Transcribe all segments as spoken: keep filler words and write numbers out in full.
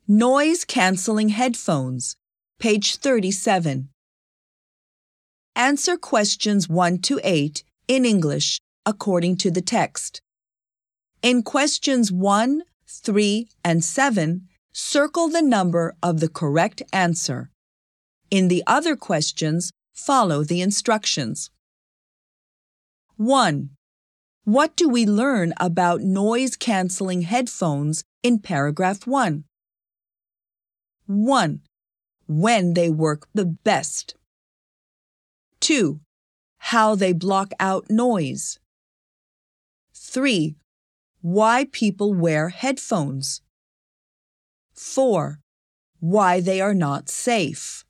Noise-canceling headphones, page thirty-seven. Answer questions one to eight in English according to the text. In questions one, three, and seven, circle the number of the correct answer. In the other questions, follow the instructions. one. What do we learn about noise-canceling headphones in paragraph one? one. When they work the best. two. How they block out noise. three. Why people wear headphones. four. Why they are not safe.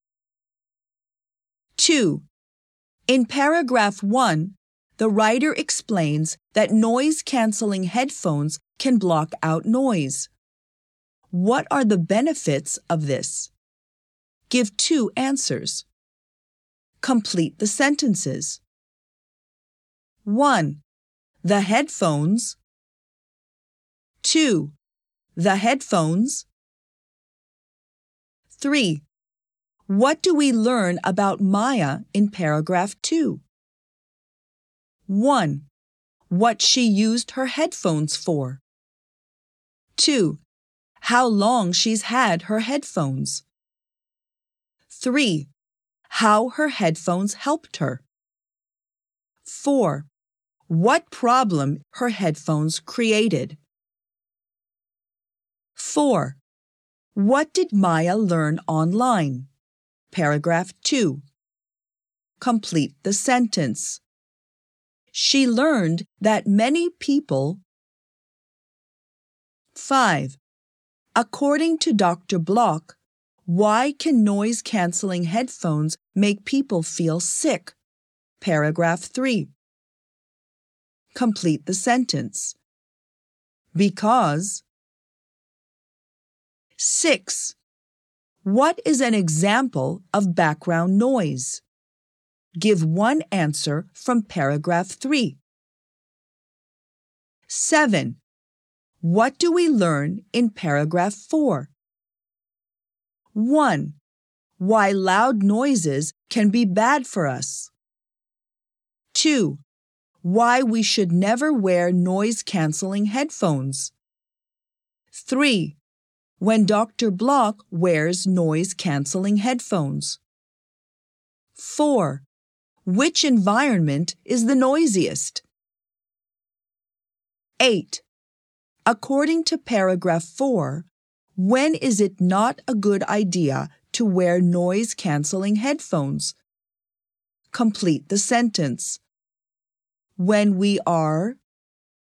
two. In paragraph one, the writer explains that noise-canceling headphones can block out noise. What are the benefits of this? Give two answers. Complete the sentences. one. The headphones. two. The headphones. three. What do we learn about Maya in paragraph two? one. What she used her headphones for. two. How long she's had her headphones. three. How her headphones helped her. four. What problem her headphones created. four. What did Maya learn online? Paragraph two. Complete the sentence. She learned that many people. five. According to Doctor Block, why can noise-canceling headphones make people feel sick? Paragraph three. Complete the sentence. Because. six. What is an example of background noise? Give one answer from paragraph three. seven. What do we learn in paragraph four? one. Why loud noises can be bad for us. two. Why we should never wear noise-canceling headphones. three. When Doctor Block wears noise-canceling headphones. four. Which environment is the noisiest? eight. According to paragraph four, when is it not a good idea to wear noise-canceling headphones? Complete the sentence. When we are.